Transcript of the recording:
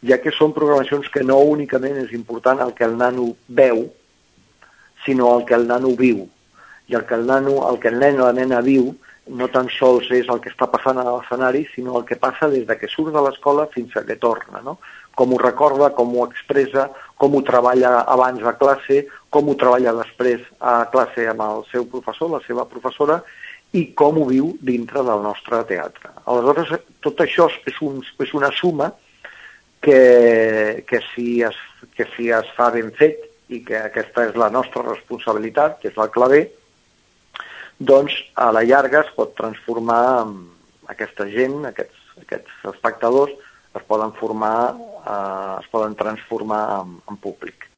ja que són programacions que no únicament és important el que el nano veu, sinó el que el nano viu. I el que el nen o la nena viu no tan sols és el que està passant a l'escenari, sinó el que passa des que surt de l'escola fins a que torna, no? Com ho recorda, com ho expressa, com ho treballa abans a classe, com ho treballa després a classe amb el seu professor, la seva professora, i com ho viu dintre del nostre teatre. Aleshores, tot això és una suma que si es fa ben fet, i que aquesta és la nostra responsabilitat, que és la clave, doncs a la llarga es pot transformar en aquesta gent, aquests espectadors, es poden transformar en públic.